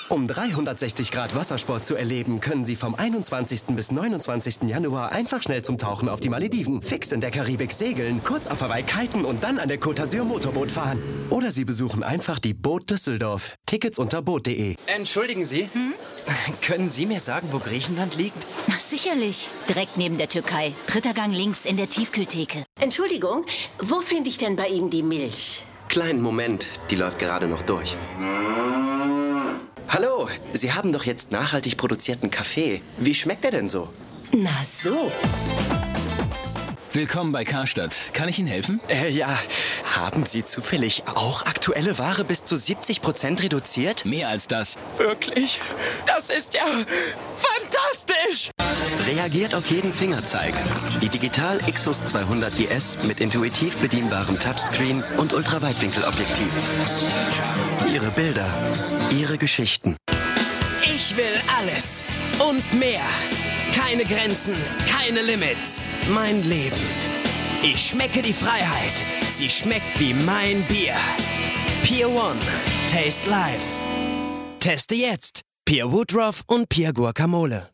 Um 360 Grad Wassersport zu erleben, können Sie vom 21. bis 29. Januar einfach schnell zum Tauchen auf die Malediven, fix in der Karibik segeln, kurz auf Hawaii kiten und dann an der Côte d'Azur Motorboot fahren. Oder Sie besuchen einfach die Boot Düsseldorf. Tickets unter boot.de. Entschuldigen Sie, können Sie mir sagen, wo Griechenland liegt? Na, sicherlich. Direkt neben der Türkei. 3. Gang links in der Tiefkühltheke. Entschuldigung, wo finde ich denn bei Ihnen die Milch? Kleinen Moment, die läuft gerade noch durch. Hallo, Sie haben doch jetzt nachhaltig produzierten Kaffee. Wie schmeckt der denn so? Na so. Willkommen bei Karstadt. Kann ich Ihnen helfen? Ja. Haben Sie zufällig auch aktuelle Ware bis zu 70% reduziert? Mehr als das. Wirklich? Das ist ja fantastisch! Reagiert auf jeden Fingerzeig. Die Digital Xus 200 IS mit intuitiv bedienbarem Touchscreen und Ultraweitwinkelobjektiv. Ihre Bilder, Ihre Geschichten. Ich will alles und mehr. Keine Grenzen, keine Limits. Mein Leben. Ich schmecke die Freiheit. Sie schmeckt wie mein Bier. Pier One. Taste Life. Teste jetzt. Pier Woodruff und Pier Guacamole.